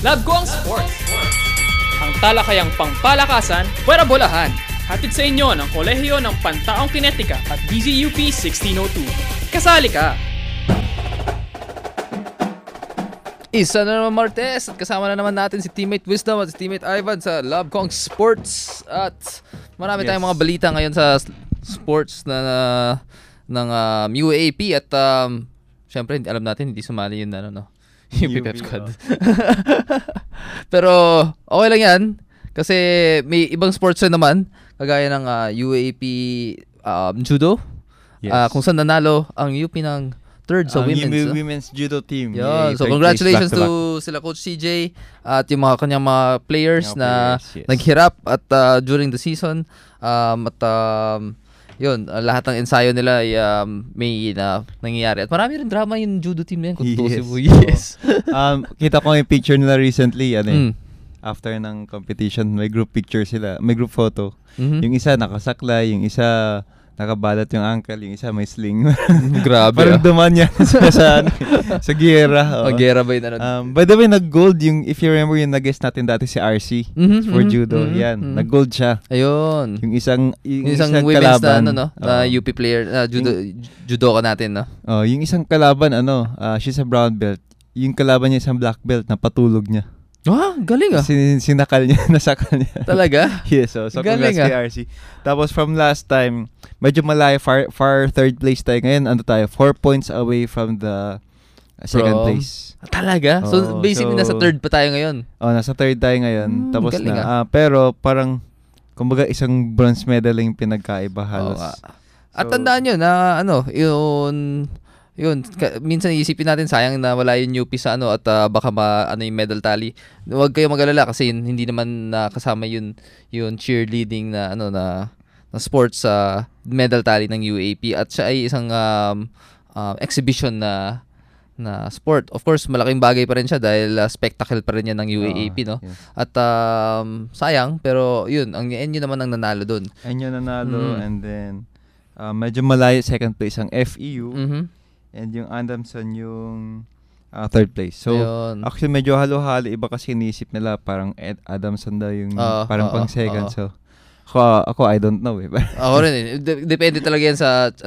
Lab ko ang sports. Ang talakayang pangpalakasan, puwera bolahan. Hatid sa inyo ng Kolehiyo ng Pantaong Kinetika at DZUP 1602. Kasali ka! Isa na naman Martes at kasama na naman natin si Teammate Wisdom at si Teammate Ivan sa Love Kong Sports. At marami tayong mga balita ngayon sa sports ng UAAP at syempre alam natin hindi sumali yun UP Pep Squad. Pero okay lang yan kasi may ibang sports na naman kagaya ng UAAP Judo. Yes. Kung saan nanalo ang UP ng third sa women's judo team. Yeah, so congratulations to sila Coach CJ at yung mga kanyang mga players na naghirap at during the season yun, lahat ng ensayo nila ay may nangyayari. At marami rin drama yung judo team na yun. Yes. Kita ko yung picture nila recently. After ng competition, may group picture sila. May group photo. Mm-hmm. Yung isa nakasaklay, yung isa nakabalat yung ankle, yung isa may sling. Grabe. Parang duman yan sa giyera. Giyera ba yun? By the way, nag-gold yung, if you remember yung nag-guest natin dati si RC for judo. Yan, nag-gold siya. Ayun. Yung isang women's kalaban, na UP player, judoka natin, no? Yung isang kalaban, she's a brown belt. Yung kalaban niya isang black belt na patulog niya. Galing ah. Sinakal niya, nasakal niya. Talaga? Yes, so congrats kay RC. Tapos from last time, medyo malayo, far third place tayo. Ngayon, 4 points away from the second place. Talaga? So basically, nasa third pa tayo ngayon? Nasa third tayo ngayon. Tapos galing pero parang, kumbaga isang bronze medal yung pinagkaiba halos. At tandaan nyo na yun, minsan iisipin natin sayang na wala yung UP sa at baka yung medal tally. Huwag kayong mag-alala kasi hindi naman kasama yung cheerleading na sports sa medal tally ng UAP at siya ay isang exhibition na sport. Of course, malaking bagay pa rin siya dahil spectacle pa rin yan ng UAAP, no? Yes. At sayang, pero yun, ang NU naman ang nanalo dun. NU nanalo and then medyo malayo second place ang FEU. Mm-hmm. And yung Adamson yung third place. So, actually medyo halo-halo. Iba kasi iniisip nila parang Adamson daw yung parang pang second. So, ako I don't know. Ako rin. Depende talaga yan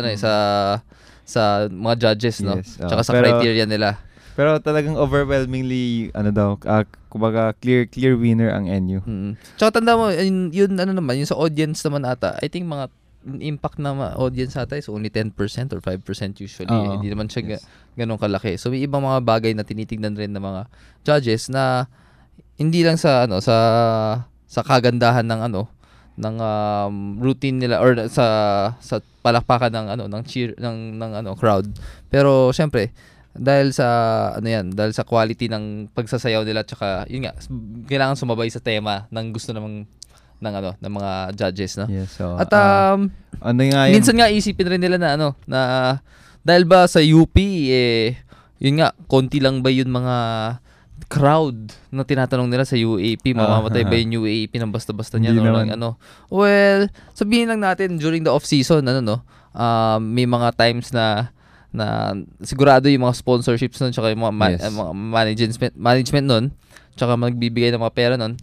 sa mga judges, no? Yes, tsaka sa criteria nila. Pero talagang overwhelmingly, kumbaga clear winner ang NU. Mm-hmm. Tsaka tanda mo, yun naman, yung sa audience naman ata, I think mga impact na audience ata is only 10% or 5% usually. Hindi naman siya ganun kalaki. So may ibang mga bagay na tinitingnan rin ng mga judges na hindi lang sa sa kagandahan ng routine nila or sa palakpakan ng cheer ng crowd. Pero syempre dahil sa dahil sa quality ng pagsasayaw nila tsaka yun nga kailangan sumabay sa tema ng gusto ng mga judges, no? Yes, so, at minsan nga isipin rin nila na dahil ba sa UP yun nga konti lang ba yun mga crowd na tinatanong nila sa UAP, mamamatay ba yung UAP ng basta-basta niyan or well, sabihin lang natin during the off season may mga times na sigurado yung mga sponsorships nun tsaka yung mga management nun tsaka magbibigay ng mga pera nun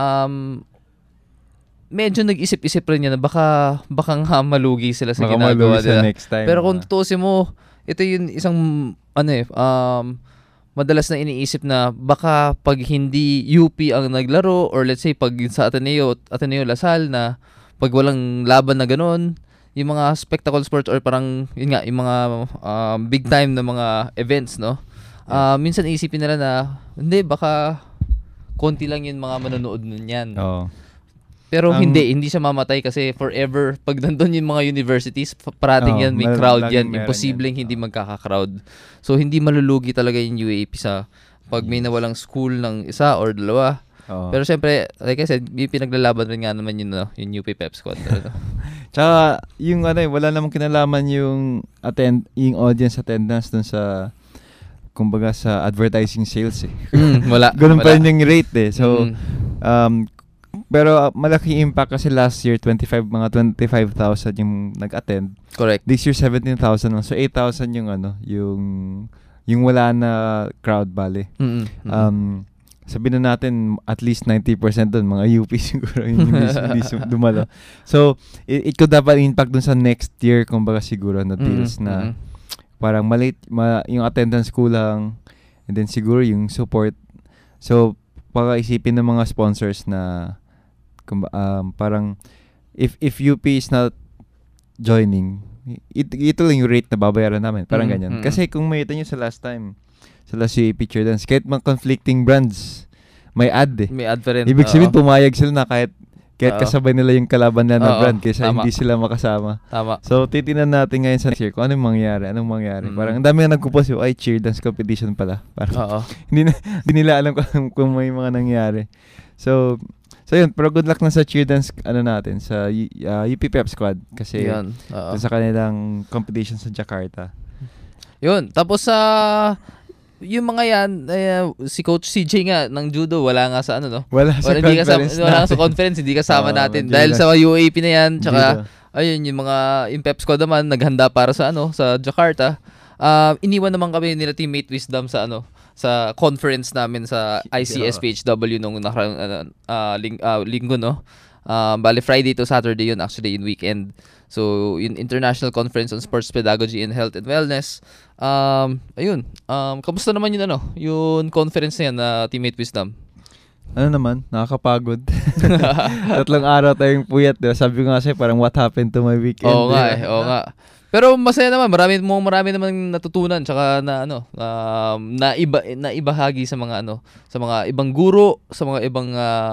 medyo nag-isip-isip rin yan na baka nga malugi sila sa ginagawa nila. Next time, pero kung tutusin mo, ito yung isang madalas na iniisip na baka pag hindi UP ang naglaro or let's say pag sa Ateneo Lasal na pag walang laban na gano'n, yung mga spectacle sports or parang yun nga, yung mga big time na mga events, no? Minsan isipin nila na hindi, baka konti lang yung mga manonood nun yan. Pero hindi siya mamatay kasi forever pag nandun yung mga universities parating yan, may crowd yan, imposibleng hindi magkaka-crowd. So hindi malulugi talaga yung UAP sa pag may nawalang school ng isa or dalawa. Pero syempre, like I said, may pinaglalaban rin nga naman yung UP Pep Squad. Tsaka yung wala namang kinalaman yung audience attendance dun sa kumbaga sa advertising sales wala. Ganun pa rin yung rate So pero malaki impact kasi last year 25,000 yung nag-attend. Correct. This year 17,000 lang. So 8,000 yung yung wala na crowd bale. sabihin na natin at least 90% doon mga UP siguro yung hindi dumalo. So it could have an impact dun sa next year kumbaga siguro na deals na parang yung attendance kulang, and then siguro yung support. So baka isipin ng mga sponsors na parang if UP is not joining, ito lang yung rate na babayaran namin. Parang ganyan. Kasi kung makita nyo sa last UAP Cheer Dance, kahit mga conflicting brands, may ad eh. May ad pa rin. Ibig sabihin, pumayag sila na kahit kasabay nila yung kalaban na brand kaysa hindi sila makasama. Tama. So, titinan natin ngayon sa next year kung anong mangyari. Parang ang dami na nagkupost yung, cheer dance competition pala. Parang hindi nila alam kung may mga nangyari. So yun, pero good luck na sa cheer dance natin sa UP Pep Squad kasi sa kanilang competition sa Jakarta. Yun, tapos yung mga yan, si Coach CJ nga ng judo, wala nga sa no? Wala sa conference, hindi kasama natin. Dahil sa UAP na yan, tsaka ayun, yung Pep Squad naman, naghanda para sa sa Jakarta. Iniwan naman kami nila Teammate Wisdom sa sa conference namin sa ICSPHW nung nakarang linggo, no? Bali Friday to Saturday yun, actually, yung weekend. So, yung International Conference on Sports Pedagogy and Health and Wellness. Ayun. Kamusta naman yung conference na yan na Teammate Wisdom? Ano naman, nakakapagod. 3 araw tayong puyat, diba? Sabi ko nga sa'yo, parang what happened to my weekend. Oo nga. Pero masaya naman, marami naman natutunan tsaka na ibahagi sa mga sa mga ibang guro, sa mga ibang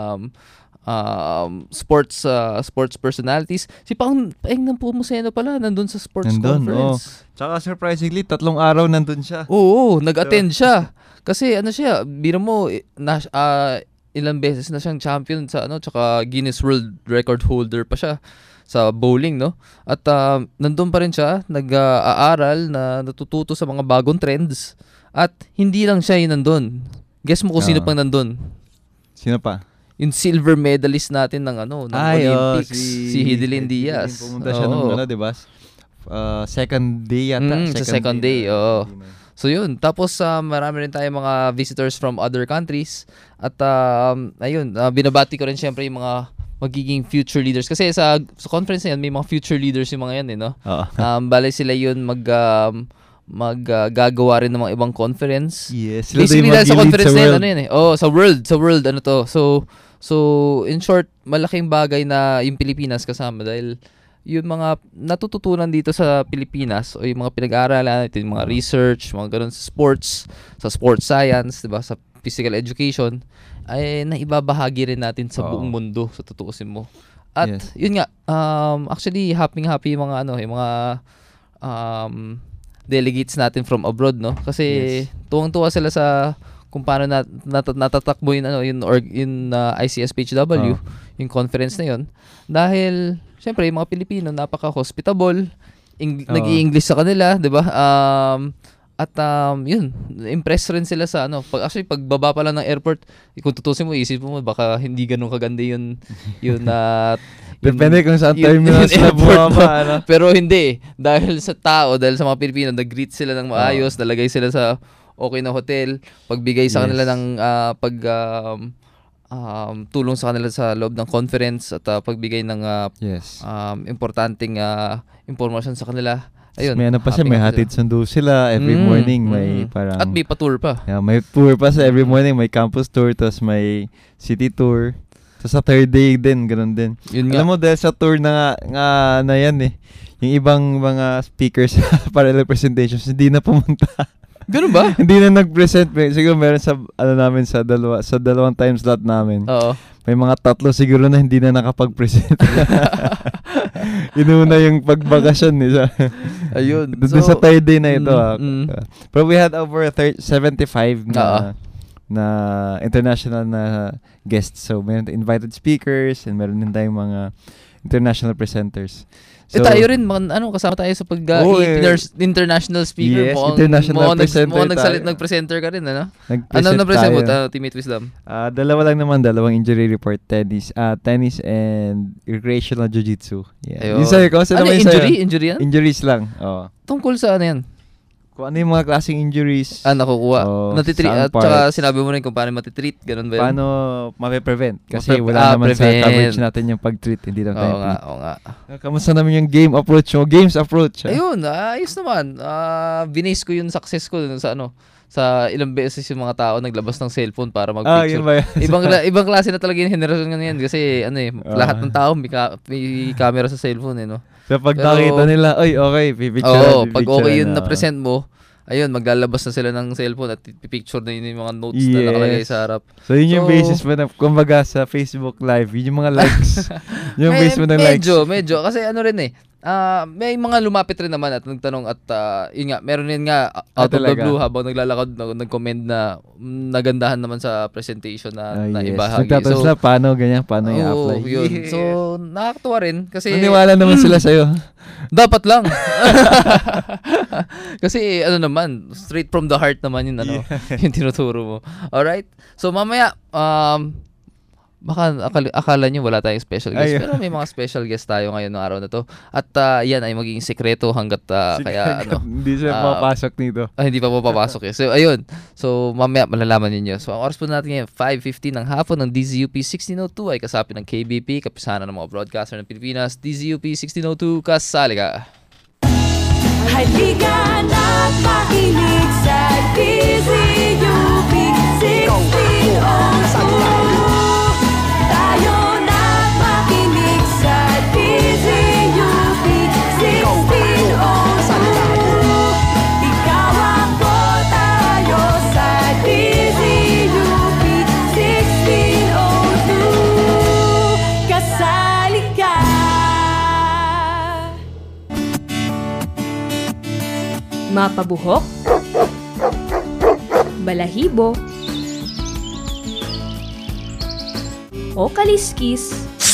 sports personalities. Si Paeng Nepomuceno pala nandun sa sports conference. Tsaka surprisingly, 3 araw nandun siya. Oo, nag-attend siya. Kasi siya, biro mo ilang beses na siyang champion sa tsaka Guinness World Record holder pa siya sa bowling, no? At nandun pa rin siya, nag-aaral na natututo sa mga bagong trends. At hindi lang siya yung nandun. Guess mo kung sino pang nandun? Sino pa? Yung silver medalist natin ng Olympics, si Hidilyn Diaz. Pumunta siya nung diba? Second day yata. Sa second day, oo. So yun, tapos marami rin tayong mga visitors from other countries. At ayun, binabati ko rin syempre yung mga magiging future leaders. Kasi sa conference na yan, may mga future leaders yung mga yan, no? Bale sila yun maggagawa rin ng mga ibang conference. Yes. Basically, dahil sa conference na yan, sa world, So, in short, malaking bagay na yung Pilipinas kasama dahil yung mga natututunan dito sa Pilipinas o yung mga pinag-aaralan natin, yung mga research, mga ganun sa sports science, diba, sa physical education, ay naibabahagi rin natin sa buong mundo, sa tutuusin mo. At yun nga, actually happy yung mga yung mga delegates natin from abroad, no? Kasi tuwang-tuwa sila sa kung paano natatakbo yung ICSPHW, yung conference na yun. Dahil syempre yung mga Pilipino napaka-hospitable, nag-i-English sa kanila, 'di ba? At yun, impress rin sila sa pagbaba pa lang ng airport, kung tutusin mo, isip mo baka hindi ganun kaganda yun depende kung saan terminal sila bumaba. Pero hindi, dahil sa mga Pilipino, nag-greet sila ng maayos, nalagay sila sa okay na hotel, pagbigay sa kanila ng tulong sa kanila sa loob ng conference at pagbigay ng importanteng information sa kanila. Ayun, may may hatid sundo sila every morning, may parang at may pa-tour pa. Yeah, may tour pa sa every morning, may campus tour, tapos may city tour. Tapos sa third day din, ganun din. Alam mo, dahil sa tour na yan yung ibang mga speakers para presentations hindi na pumunta. Ganun ba? Hindi na nag-present. Siguro meron sa namin sa dalawang time slot namin. Oo. May mga 3 siguro na hindi na nakapag-present. Inuna yung pagbakasyon nila. Ayun. Doon sa third day na ito. Pero we had over 75 na international na guests. So, meron invited speakers and meron din tayong mga international presenters. So, tayo rin, kasama tayo sa international speaker. Yes, international presenter. Nag-presenter ka rin, ano? Nag-present na-present mo, Teammate Wisdom? 2 lang naman, 2 injury report, tennis and recreational jiu-jitsu. Yeah. Yung sa'yo, kasi naman injury? Injury yan? Injuries lang, Tungkol sa yan? Kung ano yung mga klaseng injuries. Nakukuha. At saka sinabi mo rin kung paano matitreat. Ganun ba yun? Paano mape-prevent. Kasi wala naman sa coverage natin yung pag-treat. Hindi lang tayo. Oo nga. Kamusta naman yung game approach mo? Games approach. Ayun, ayos naman. Binase ko yung success ko sa ilang beses yung mga tao naglabas ng cellphone para mag-picture. Yun ba yun? ibang klase na talaga yung henerasyon ngayon kasi lahat ng tao may camera sa cellphone no. So pag nakita nila, okay, pipicture. Pag okay yun na present mo, ayun, maglalabas na sila ng cellphone at pipicture na yun yung mga notes na nakalagay sa harap. So yun yung basis mo na, kumbaga sa Facebook Live, yun yung mga likes. yung basis mo ng likes. Medyo. Kasi rin may mga lumapit rin naman at nagtanong at yun nga, meron rin nga out of the blue habang naglalakad nag-comment na nagandahan naman sa presentation na ibahagi. Nagtatanong sila paano i-apply. Yun. So nakakatuwa rin kasi naniwala naman sila sa'yo. Dapat lang. Kasi naman, straight from the heart naman yun yung tinuturo mo. Alright? So mamaya baka akala nyo wala tayong special guest. Pero may mga special guest tayo ngayon ng araw na to. At yan ay magiging sekreto hanggat kaya hindi siya papasok nito. Hindi pa papasok eh. So ayun. So mamaya malalaman niyo. So ang oras po natin ngayon 5:15 ng hapon ng DZUP 1602 ay kasapin ng KBP, kapisanan ng mga broadcaster ng Pilipinas. DZUP 1602, kasali ka. Halika na't makinig sa DZUP 1602. Mapabuhok, balahibo, o kaliskis.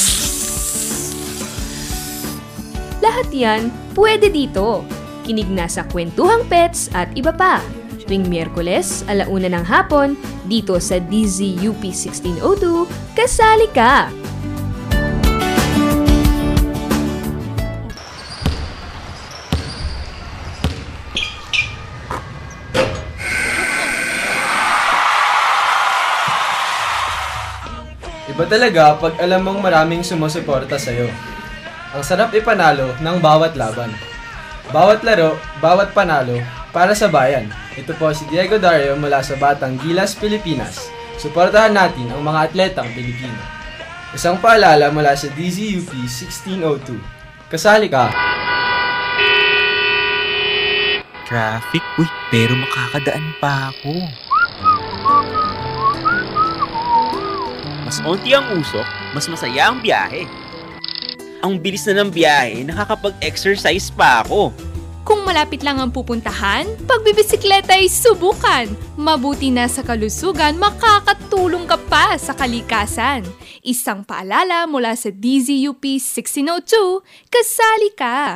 Lahat yan pwede dito. Kinig na sa Kwentuhang Pets at iba pa. Tuwing Miyerkules, 1:00 ng hapon, dito sa DZUP 1602, kasali ka! Iba talaga pag alam mong maraming sumusuporta sa'yo. Ang sarap ipanalo ng bawat laban. Bawat laro, bawat panalo, para sa bayan. Ito po si Diego Dario mula sa Batang Gilas, Pilipinas. Suportahan natin ang mga atletang Pilipino. Isang paalala mula sa DZUP 1602. Kasali ka! Traffic? Uy, pero makakadaan pa ako. Mas onti ang usok, mas masaya ang biyahe. Ang bilis na ng biyahe, nakakapag-exercise pa ako. Kung malapit lang ang pupuntahan, pagbibisikleta ay subukan. Mabuti na sa kalusugan, makakatulong ka pa sa kalikasan. Isang paalala mula sa DZUP 1602, kasali ka!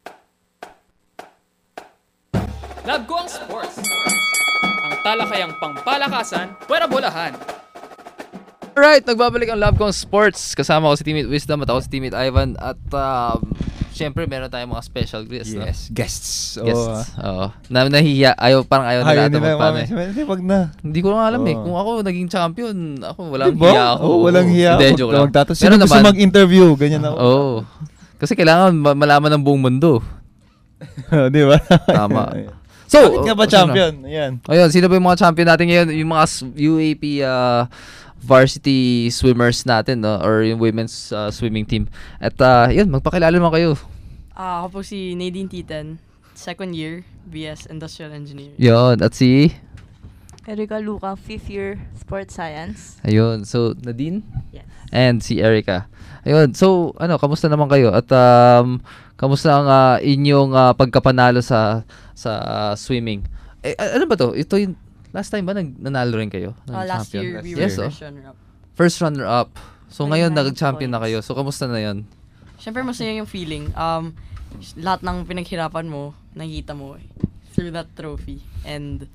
Love ko ang sports. Ang talakayang pangpalakasan, pwera bolahan. Alright, nagbabalik ang Love Kong Sports. Kasama ko si Teammate Wisdom at ako si Teammate Ivan. At syempre meron tayong mga special guests. Yes, no? guests. Oo. Nahihiya. Parang ayaw nila ito magpano eh. Wag na. Hindi ko nga alam eh. Kung ako naging champion, walang diba? hiya ako. Walang hiya ako. Hindi, joke lang. Sino gusto mag-interview? Ganyan ako. Oo. Kasi kailangan malaman ng buong mundo. Di ba? Tama. So, bakit nga ba champion? Ayan. Ayun, sino ba yung mga champion natin ngayon? Yung mga UAP varsity swimmers natin, no? Or yung women's swimming team. At yun, magpakilala mo kayo. Ako po si Nadine Titan, second year, BS Industrial Engineering. Yun, at si? Erica Luca, 5th year, Sports Science. Ayun, so Nadine? Yes. And si Erica. Ayun, so kamusta naman kayo? At kamusta ang inyong pagkapanalo sa swimming? Ano ba to? Ito yung last time ba nanalo rin kayo? Last year, we were first runner-up. First runner-up. So ngayon, 29 nag-champion na points. kayo. So kamusta na yun? Siyempre, masaya yung feeling. Lahat ng pinaghirapan mo, nakikita mo through that trophy. And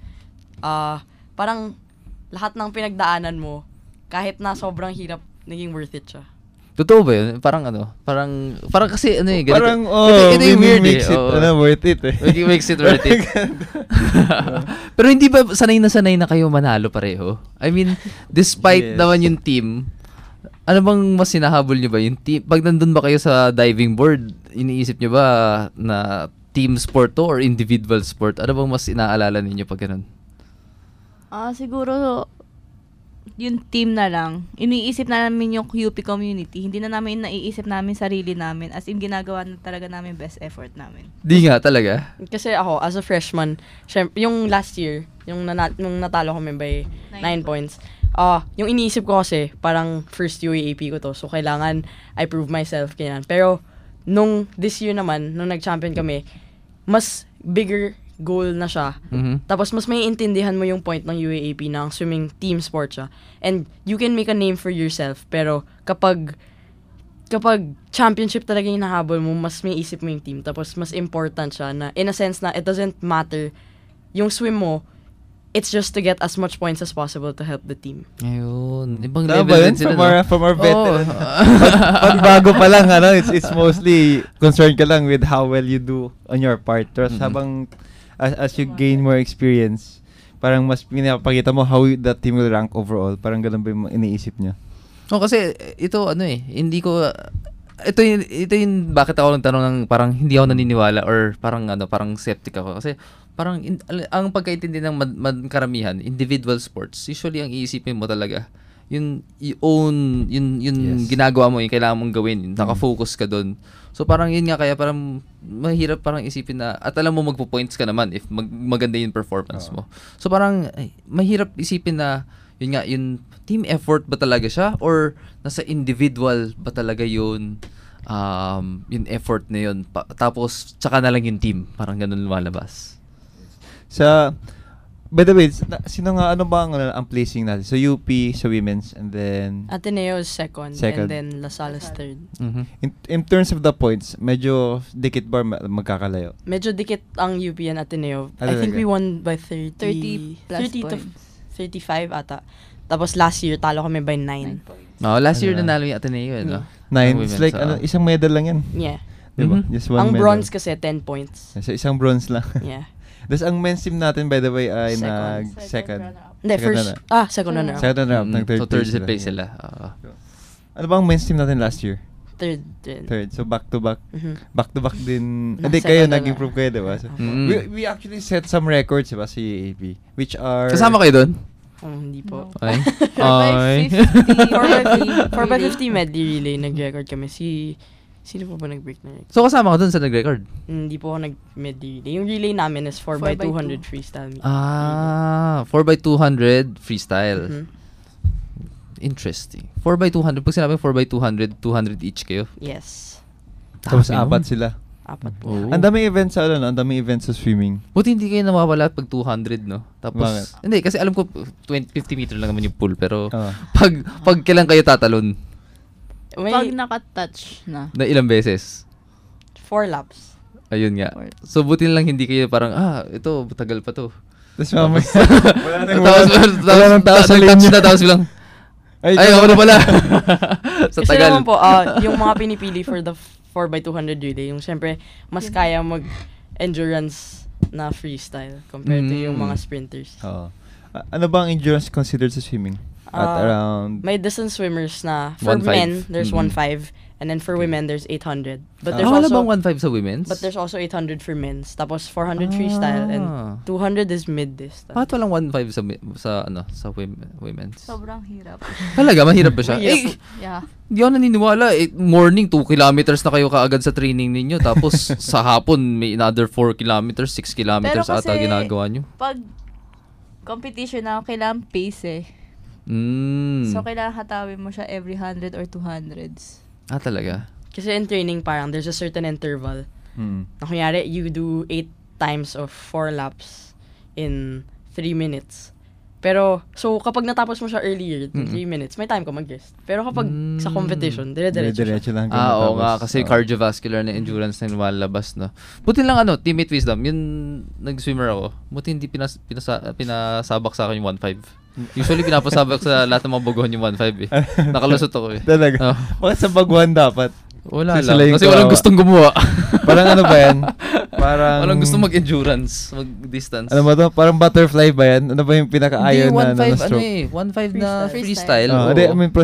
parang lahat ng pinagdaanan mo, kahit na sobrang hirap, naging worth it siya. Totoo ba yun? Parang kasi ganito. Parang, ito yung weird makes it, worth it eh. Makes it worth it. Pero hindi ba sanay na kayo manalo pareho? I mean, despite naman yung team, ano bang mas sinahabol nyo ba? Yung team, pag nandun ba kayo sa diving board, iniisip nyo ba na team sport to or individual sport? Ano bang mas inaalala ninyo pag ganun? Siguro yung team na lang. Iniisip na namin yung UP community. Hindi na namin naiisip namin sarili namin. As in, ginagawa na talaga namin best effort namin. Di nga talaga? Kasi ako, as a freshman, syempre, yung last year, yung natalo kami by 9 points, yung iniisip ko kasi, parang first UAAP ko to. So, kailangan I prove myself. Ganyan. Pero, this year naman, nung nag-champion kami, mas bigger goal na siya. Mm-hmm. Tapos mas may intindihan mo yung point ng UAAP na ang swimming team sport siya. And you can make a name for yourself. Pero kapag championship talaga yung nahabol mo, mas may isip mo yung team. Tapos mas important siya na in a sense na it doesn't matter yung swim mo, it's just to get as much points as possible to help the team. Ayun. Ibang level din sila. From our veteran. Pag bago pa lang, it's mostly concerned ka lang with how well you do on your part. Tapos habang as you gain more experience, parang mas pinapakita mo how that team will rank overall. Parang ganun ba yung iniisip niya? Kasi ito hindi ko ito yung bakit ako nagtanong ng parang hindi ako naniniwala or parang skeptic ako kasi parang ang pagkaintindi ng karamihan individual sports usually ang iisipin mo talaga yung yes. Ginagawa mo yung kailangan mong gawin naka-focus ka doon. So parang yun nga kaya parang mahirap parang isipin na at alam mo magpo-points ka naman if maganda yung performance mo. So parang mahirap isipin na yun nga yung team effort ba talaga siya or nasa individual ba talaga yun yung effort na yun tapos tsaka na lang yung team parang ganun lumalabas. By the way, ano ba ang placing natin? So UP sa women's and then Ateneo is second and then La Salle is third. Mm-hmm. In terms of the points, medyo dikit ba magkakalayo? Medyo dikit ang UP and Ateneo. I think we won by 30 plus 30 to points. 35 ata. Tapos last year talo kami by 9. Last year nanalo yung Ateneo, no? 9. It's like isang medal lang yan. Yeah. Diba? Just one ang medal. bronze kasi 10 points. So isang bronze lang. Yeah. Tapos ang men's team natin, by the way, ay second. Hindi, first. Second runner-up. Second runner-up. So third place sila. Ano ba ang men's team natin last year? Third. So back-to-back. Mm-hmm. Back-to-back din. Hindi kayo, nag-improve kayo, diba? So, we actually set some records, diba, si AP. Which are... Kasama kayo doon? Hindi po. Ay. 4x50 medley relay, nag-record kami. Sino po ba nag-break na record? So kasama ka dun sa nag-record? Hindi po ako nag-medley relay. Yung relay namin is 4x200 freestyle. 4x200 freestyle. Mm-hmm. Interesting. 4x200. Pag sinabi 4x200, 200 each kayo? Yes. Tapos apat sila. Apat po. Oh. Ang daming events sa ang daming events sa swimming. Buti hindi kayo nawawala pag 200, no? Tapos, hindi, kasi alam ko 50 meter lang naman yung pool, pero pag kailan kayo tatalon? Pag nakatouch na. Na ilang beses? 4 laps. Ayun nga. So, buti lang hindi kayo parang, ito, tagal pa to. Tapos mamaya, tapos bilang, ay, ako na pala. Sa kasi tagal. naman po, yung mga pinipili for the 4x200 relay, yung siyempre, mas kaya mag-endurance na freestyle compared to yung mga sprinters. Ano ba ang endurance considered sa swimming? At around... May distance swimmers na, for men, there's 1.5, and then for women, there's 800. But there's wala also... bang 1.5 sa women's? But there's also 800 for men's. Tapos 400 freestyle, and 200 is mid-distance. Bakit walang 1.5 sa women's? Sobrang hirap. Talaga? Mahirap ba siya? Yeah. Hindi ako naniniwala. Morning, 2 kilometers na kayo kaagad sa training ninyo. Tapos sa hapon, may another 4 kilometers, 6 kilometers ata ginagawa nyo. Pag competition na, kailangan pace eh. So, kailangan hatawin mo siya every 100 or 200s. Talaga? Kasi in training, parang there's a certain interval. Na kunyari, you do 8 times of 4 laps in 3 minutes. Pero, so kapag natapos mo siya earlier, 3 minutes, may time ka mag-rest. Pero kapag sa competition, dire-diretso lang. Oo nga, kasi cardiovascular na endurance na lumalabas, no? Buti lang teammate wisdom, yun, nag-swimmer ako. Buti hindi pinasabak sa akin yung 1.5. Usually, pinapasabak sa lahat ng mga baguhan yung 1.5 eh. Nakalusot ako eh. Talaga? Bakit sa baguhan dapat? Wala lang. Kasi walang gustong gumawa. Parang ano ba yan? Parang... Walang gustong mag-endurance, mag-distance. Ano ba to? Parang butterfly ba yan? Ano ba yung pinaka-ayaw na stroke? Hindi, 1.5 na freestyle. Hindi, I mean,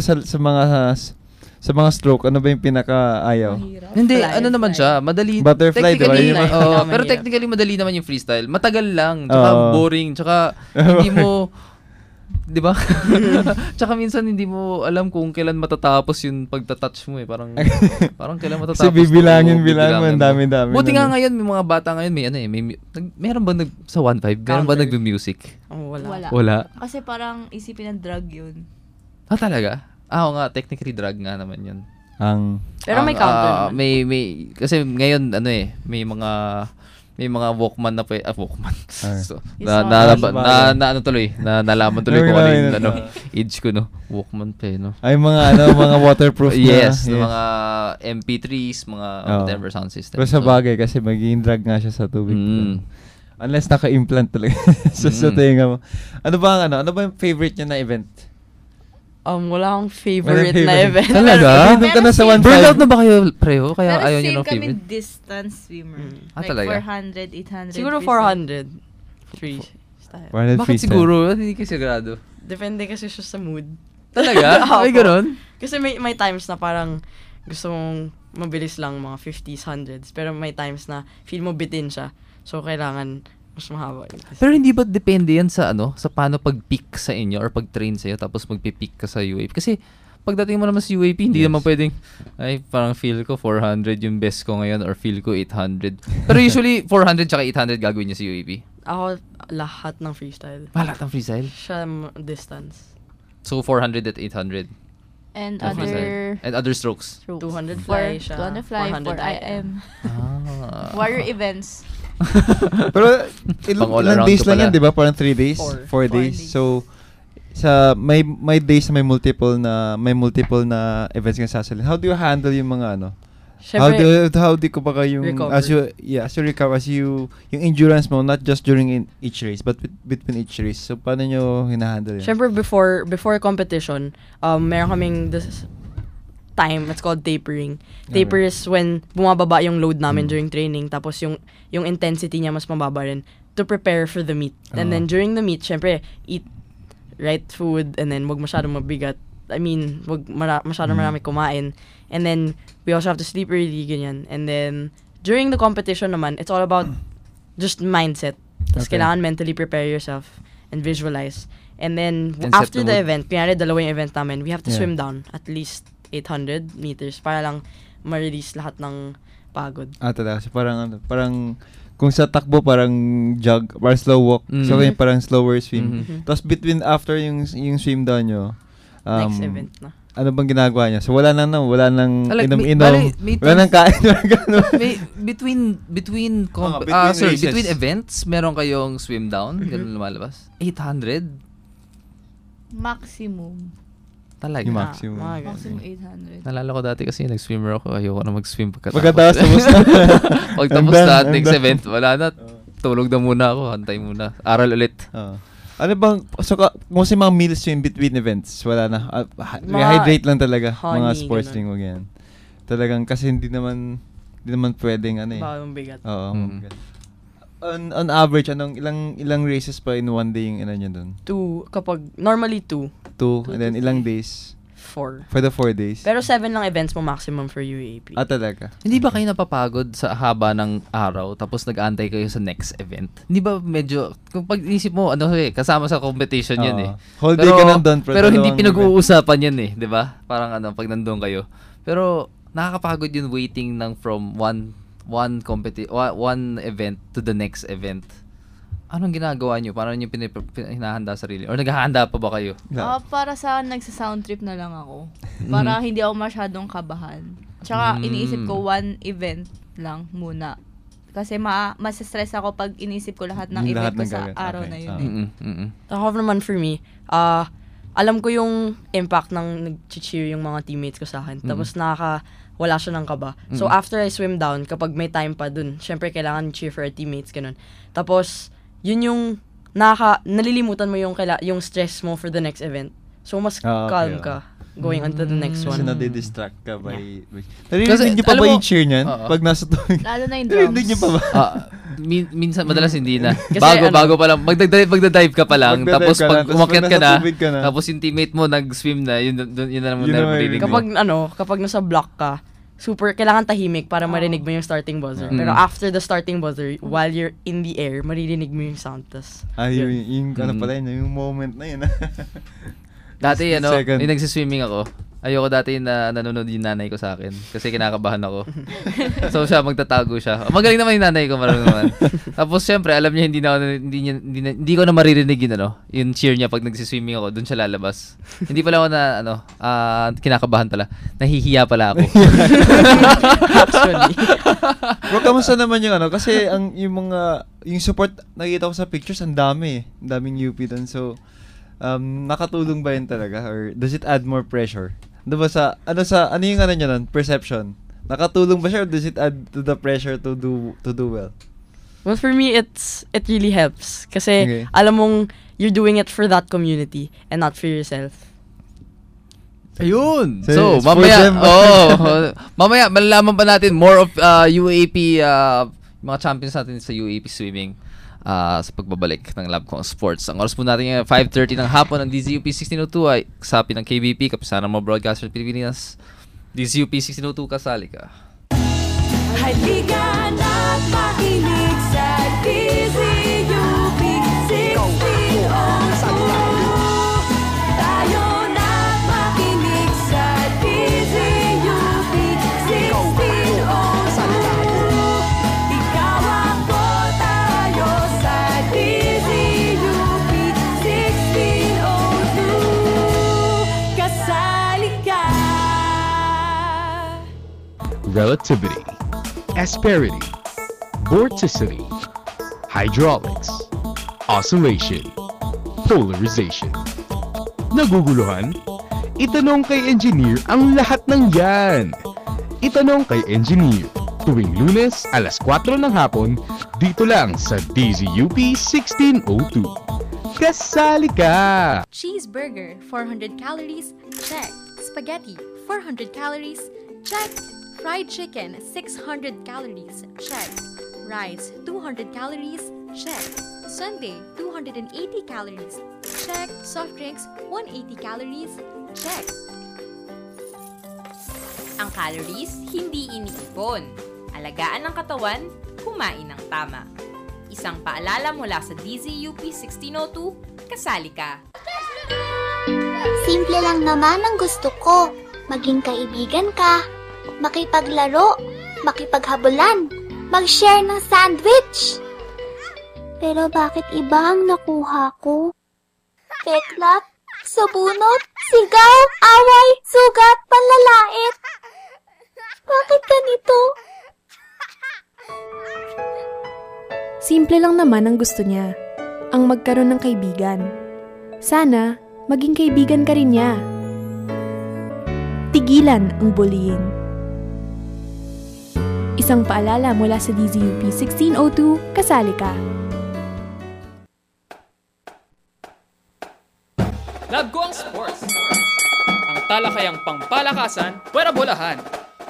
sa mga stroke, ano ba yung pinaka-ayaw? Hindi, ano naman siya, madali. Butterfly, technically, diba? pero technically madali naman yung freestyle. Matagal lang, tsaka boring, tsaka hindi mo, di ba? Tsaka minsan hindi mo alam kung kailan matatapos yung pagtatouch mo eh. Parang kailan matatapos. Kasi bibilangin mo, ang dami-dami. Buti nga ngayon, may mga bata ngayon, meron ba sa 1.5? Meron ba nag-music? Wala. Kasi parang isipin ng drug yun. Talaga? Oo nga, technically drug nga naman yun. Pero may counter. May kasi ngayon may mga Walkman na Walkman. So, nalaman tuloy kung ano yung age ko no. Walkman pa no. Ay mga waterproof yes, mga MP3s, mga whatever sound system. Pero sa bagay kasi magiging drug nga siya sa tubig. Unless naka-implant talaga sa tenga mo. Ano ba yung favorite niyo na event? Wala akong favorite na event. Talaga? Doon ka na sa 1.5. Burned out na ba kayo, preho? Kaya ayaw niyo ng favorite? Pero same kami distance swimmer. Like talaga? 400, 800. Siguro 400. Freestyle. Bakit siguro? Hindi kasi sigurado. Depende kasi siya sa mood. Talaga? Ay, ganun? Kasi may times na parang gusto mong mabilis lang mga 50s, 100s. Pero may times na feel mo bitin siya. So, kailangan mas mahaba. Pero hindi ba depende yan sa sa paano pag-pick sa inyo or pag-train sa'yo tapos magpipick ka sa UAP? Kasi pagdating mo naman sa UAP, hindi naman pwedeng, parang feel ko 400 yung best ko ngayon or feel ko 800. Pero usually, 400 tsaka 800 gagawin niya sa UAP? Ako, lahat ng freestyle. Lahat ng freestyle? Siya distance. So, 400 at 800? And other strokes? 200 fly siya. 200 fly, 4 IM. Warrior events. Pero ilang days lang yan, di ba? Parang 3 days? 4 days. So, may days na may multiple na events kang sasalin. How do you handle yung mga How do ko baka yung yung endurance mo, not just during each race but between each race. So paano nyo hinahandle yun? Syempre before competition, meron kaming this time, it's called tapering. Taper is when bumababa yung load namin during training, tapos yung intensity niya mas mababa rin to prepare for the meet. And then during the meet, syempre eat right food and then wag masyadong mabigat. I mean, wag masyadong marami kumain. And then, we also have to sleep early, ganyan. And then, during the competition naman, it's all about just mindset. Tapos kailangan mentally prepare yourself and visualize. And then, after the event, kaya dalawang event namin, we have to swim down at least 800 meters para lang ma-release lahat ng pagod. Talaga. So, parang kung sa takbo, parang jog, parang slow walk. So, parang slower swim. Tapos, after yung swim down nyo, next event na. Ano bang ginagawa niya? So wala nang inom-inom. Wala nang kain. Between events, meron kayong swim down, ganun lumalabas. 800? Maximum. Talaga? Yung maximum. Maximum 800. Nalala ko dati kasi nag-swimmer ako. Ayoko na mag-swim pagkatapos. Pagtapos na next event, wala na. Tulog na muna ako. Hantay muna. Aral ulit. Ano bang, so kung sa mga meals in between events, wala na. Hydrate lang talaga, honey, mga sports thing mo yan. Talagang kasi hindi naman pwedeng Bagong bigat. Oo. On average, ilang races pa in one day yung nyo dun? 2, normally 2. 2, and then ilang days? 4. For the 4 days? Pero 7 lang events mo maximum for UAP. Talaga? Hindi ba kayo napapagod sa haba ng araw tapos nag-aantay kayo sa next event? Hindi ba medyo, kung pag-isip mo, kasama sa competition yun Whole day ka nandun. Pero hindi pinag-uusapan yan di ba? Parang pag nandun kayo. Pero nakakapagod yung waiting from one event to the next event. Anong ginagawa nyo? Paano nyo hinahanda sarili? Or naghahanda pa ba kayo? Para sa nagsa-sound trip na lang ako. Para hindi ako masyadong kabahan. Tsaka iniisip ko one event lang muna. Kasi mas-stress ako pag iniisip ko lahat ng event ko sa araw na yun. Ako naman for me, alam ko yung impact ng nag-cheer yung mga teammates ko sa akin. Tapos wala siya ng kaba. So after I swim down, kapag may time pa dun, syempre kailangan cheer for our teammates, ganun. Tapos, yun yung nalilimutan mo yung stress mo for the next event. So, mas calm ka going on to the next one. Kasi nade-distract ka by... Narinig niyo pa ba yung cheer niyan? Pag nasa tuwing... Lalo na yung drums. Narinig niyo pa ba? Minsan, madalas hindi na. Bago pa lang. Magdadive ka pa lang. Tapos pag umakyat ka na, tapos yung teammate mo nag-swim na, yun na naman naririnig mo. Kapag nasa block ka, kailangan tahimik para marinig mo yung starting buzzer. Pero after the starting buzzer, while you're in the air, maririnig mo yung sound. Yung moment na yun. Dati, yung nagsiswimming ako, ayoko dati na nanonood yung nanay ko sa akin kasi kinakabahan ako. So siya, magtatago siya. Magaling naman yung nanay ko, marunong naman. Tapos syempre, alam niya hindi ko na maririnig yung cheer niya pag nagsiswimming ako, doon siya lalabas. Hindi pala ako kinakabahan pala. Nahihiya pala ako. Actually. Bro, kamusta naman yung kasi yung support nakita ko sa pictures, ang daming UP doon. So, nakatulong ba yun talaga or does it add more pressure? Diba ano yung niya nun? Perception. Nakatulong ba siya or does it add to the pressure to do well? Well, for me, it really helps. Kasi alam mong you're doing it for that community and not for yourself. Ayun! So, mamaya malalaman pa natin more of UAP, mga champions natin sa UAP swimming. Sa pagbabalik ng LabCon Sports. Ang oras po natin ngayon, 5:30 ng hapon ng DZUP 1602 ay kasapi ng KBP, kapisanan mo broadcaster Pilipinas. DZUP 1602, kasali ka. Halika na't makinig sa DZUP 1602. Tayo na't makinig sa DZUP 1602. Ikaw ako, tayo sa DZUP 1602. Kasali ka. Relativity, asperity, vorticity, hydraulics, oscillation, polarization. Naguguluhan? Itanong kay engineer ang lahat ng yan. Itanong kay engineer tuwing Lunes alas 4 ng hapon dito lang sa DZUP 1602. Kasali ka! Cheeseburger, 400 calories, check. Spaghetti, 400 calories, check. Fried chicken, 600 calories, check. Rice, 200 calories, check. Sundae, 280 calories, check. Soft drinks, 180 calories, check. Ang calories, hindi iniipon. Alagaan ng katawan, kumain ng tama. Isang paalala mula sa DZUP 1602, kasali ka. Simple lang naman ang gusto ko. Maging kaibigan ka. Makipaglaro, makipaghabulan, mag-share ng sandwich. Pero bakit iba ang nakuha ko? Peklap, sabunot, sigaw, away, sugat, panlalait. Bakit ganito? Simple lang naman ang gusto niya, ang magkaroon ng kaibigan. Sana, maging kaibigan ka rin niya. Tigilan ang bullying. Isang paalala mula sa DZUP 1602, kasali ka. LabCon Sports. Ang talakayang pangpalakasan, pwera bolahan.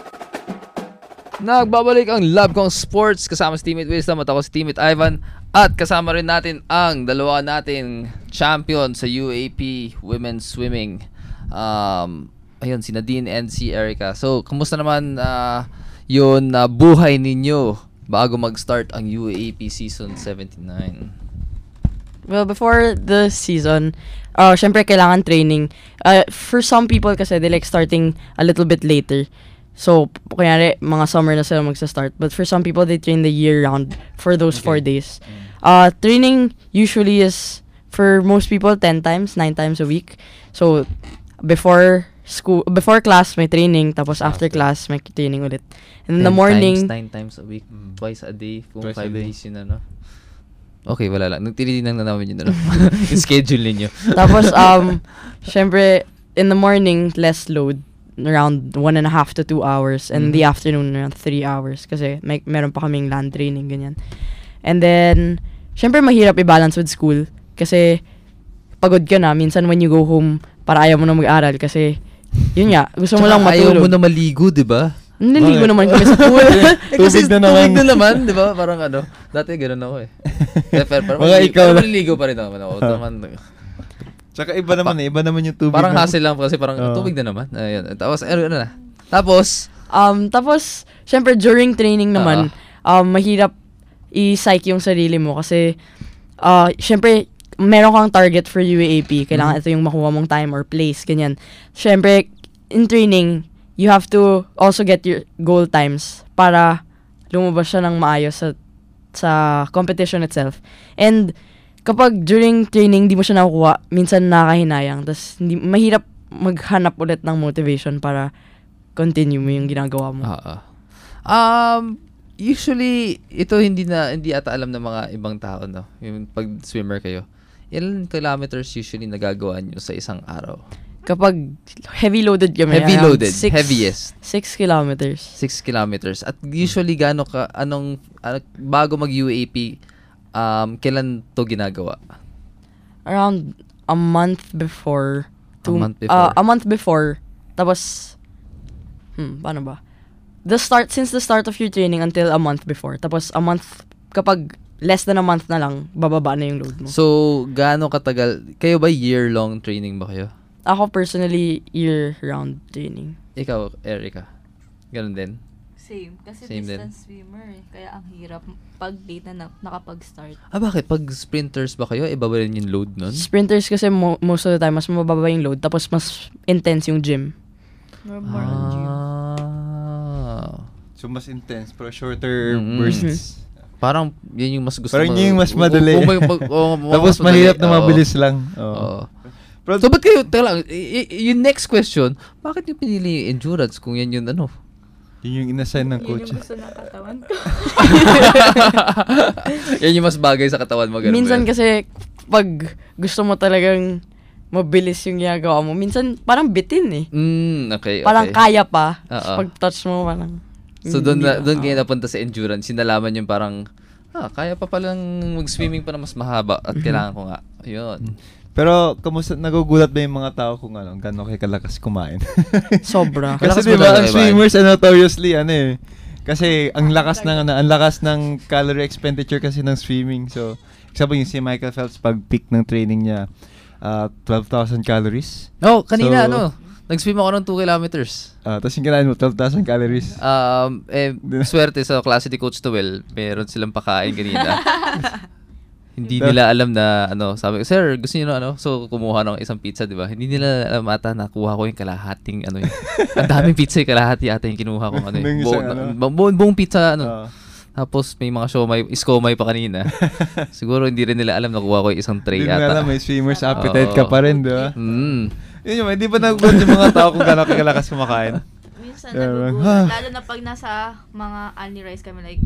Nagbabalik ang LabCon Sports kasama si Teammate Wisdom at ako si Teammate Ivan. At kasama rin natin ang dalawa nating champion sa UAP Women's Swimming. Ayun, si Nadine and si Erica. So, kumusta naman yun buhay ninyo bago mag-start ang UAP Season 79? Well, before the season, syempre kailangan training. For some people kasi, they like starting a little bit later. So, kunyari, mga summer na sila magsa-start. But for some people, they train the year-round for those 4 days. Training usually is, for most people, 10 times, 9 times a week. So, before class, may training. Tapos after class, may training ulit. And in the morning... 9 times a week. Twice a day. Kung 5 days yun, ano. Okay, wala lang. Nagtinitinang na namin yun, ano. Yung schedule ninyo. Tapos, syempre, in the morning, less load. Around 1.5 to 2 hours. And the afternoon, around 3 hours. Kasi meron pa kaming land training, ganyan. And then, syempre mahirap i-balance with school. Kasi, pagod ka na. Minsan when you go home, para ayaw mo na mag-aral. Kasi, yun nga, gusto mo lang matulog. Ayaw mo na maligo, di ba? Naligo naman kami sa pool. Kasi tubig na naman, di ba? Parang dati ganun ako eh. Pero maliligo pa rin naman ako. Tsaka iba naman yung tubig. Parang hassle lang kasi parang tubig na naman. Ayun. Tapos, syempre during training naman, mahirap i-psych yung sarili mo kasi, syempre, meron kang target for UAAP. Kailangan ito yung makuha mong time or place, ganyan. Syempre, in training, you have to also get your goal times para lumabas siya ng maayos sa competition itself. And kapag during training di mo siya nakukuha, minsan nakakahinayang. Tapos mahirap maghanap ulit ng motivation para continue mo yung ginagawa mo. Usually, ito hindi ata alam ng mga ibang tao, no? Yung pag swimmer kayo. Ilan kilometers usually nagagawa nyo sa isang araw? Kapag heavy loaded kami. Heaviest. 6 kilometers. 6 kilometers. At usually bago mag-UAP, kailan to ginagawa? Around a month before. A month before. Tapos, paano ba? Since the start of your training until a month before. Tapos a month, kapag less than a month na lang, bababa na yung load mo. So, gaano katagal? Kayo ba year-long training ba kayo? Ako personally, year-round training. Ikaw, Erica? Ganun din? Same. Kasi distance swimmer eh. Kaya ang hirap pag late na nakapag-start. Bakit? Pag sprinters ba kayo, iba ba rin yung load nun? Sprinters kasi most of the time, mas mababa yung load. Tapos mas intense yung gym. More on gym. So, mas intense, pero shorter bursts. Parang yun yung mas gusto parang yun yung mas madali. Tapos mahirap na mabilis lang. So, ba't kayo, yung next question, bakit nyo pinili yung endurance kung yan yung Yun yung inassign ng coach. Yun yung gusto ng katawan ko. Yan yung mas bagay sa katawan mo. Minsan kasi, pag gusto mo talagang mabilis yung ginagawa mo, minsan parang bitin eh. Okay. Parang kaya pa. Pag touch mo, parang... So, doon kayo napunta sa endurance, sinalaman yung parang, kaya pa palang mag-swimming pa na mas mahaba at kailangan ko nga. Yun. Pero, kamusta, nagugulat ba yung mga tao kung gano'n kayo kalakas kumain? Sobra. Kasi diba, ang swimmers notoriously, kasi ang lakas ng calorie expenditure kasi ng swimming. So, example yung si Michael Phelps, pag peak ng training niya, 12,000 calories. Kanina nag-swim ako ng 2 kilometers. Tapos yung kinain mo, 12,000 calories. Swerte sa klase ni Coach Tuel, meron silang pakain kanina. Hindi nila alam na, sabi ko, sir, gusto niyo so kumuha ng isang pizza, di ba? Hindi nila alam ata nakuha ko yung kalahating, yung ang daming pizza yung kalahati ata yung kinuha ko, buong pizza, Tapos may mga iskomay pa kanina. Siguro hindi rin nila alam nakuha ko yung isang tray ata. Hindi nila alam, may swimmer's appetite ka pa rin, di ba? Yun yung, hindi ba nagugulat yung mga tao kung gano'n kalakas kumakain? Minsan nagugulat, lalo na pag nasa mga Annie Rice kami, like,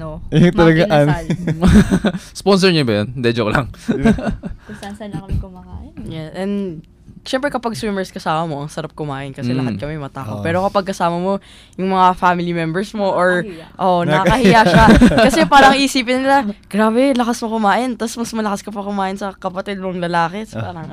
Sponsor niyo ba yun? Hindi, joke lang. Kung saan lang kami kumakain. Yeah, and syempre kapag swimmers kasama mo, ang sarap kumain kasi lahat kami matakaw. Pero kapag kasama mo yung mga family members mo or nakakahiya siya. Kasi parang isipin nila, grabe, lakas mo kumain. Tapos mas malakas ka pa kumain sa kapatid mong lalaki. So, parang,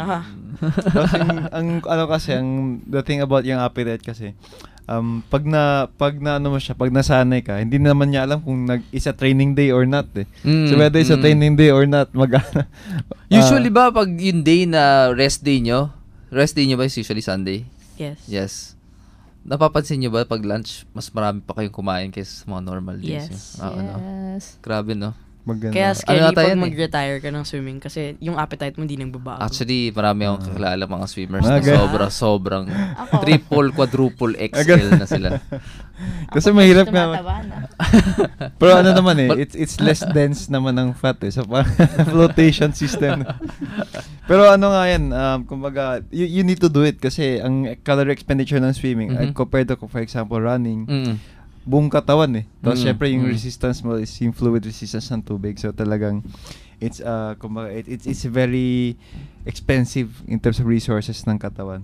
kasi, the thing about yung appetite kasi, pag nasanay ka, hindi naman niya alam kung is a training day or not eh. So whether it's a training day or not, usually ba pag yung day na rest day nyo ba is usually Sunday? Yes. Napapansin nyo ba pag lunch, mas marami pa kayong kumain kaysa sa mga normal days? Yes. Grabe, no? Maganda. Kaya scary pag mag-retire ka ng swimming kasi yung appetite mo hindi nang babago. Actually, marami akong kakilala mga swimmers na sobrang triple, quadruple XL na sila. Kasi mahirap nga. Pero naman it's less dense naman ng fat so flotation system. Pero nga yan, kumbaga, you need to do it kasi ang calorie expenditure ng swimming compared to, for example, running, buong katawan Tapos syempre yung resistance mo is yung fluid resistance ng tubig. So talagang it's very expensive in terms of resources ng katawan.